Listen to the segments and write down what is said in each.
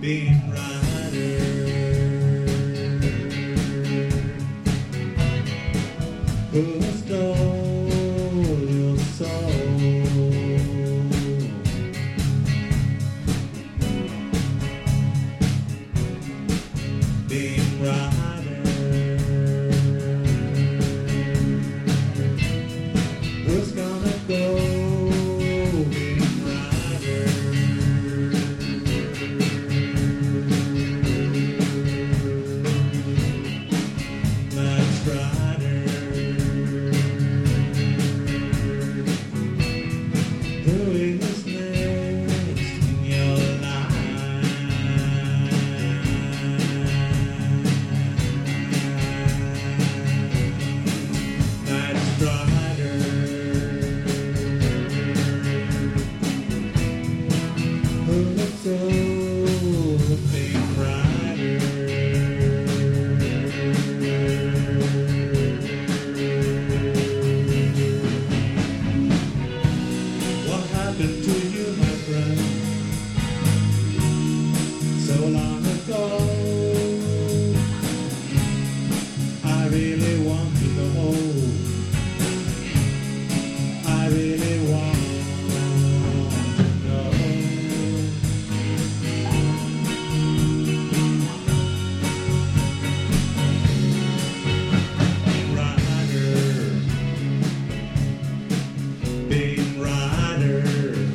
Being rider, who stole your soul? Being rider, who's gonna go? Being rider. Night Rider, who is next in your life? Night Rider, who looks so Being Rider. What happened to you, my friend, so long ago? I really want to know. I really want to know. Being rider,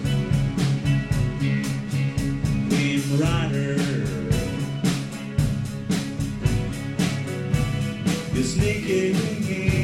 being rider, you're sneaking in.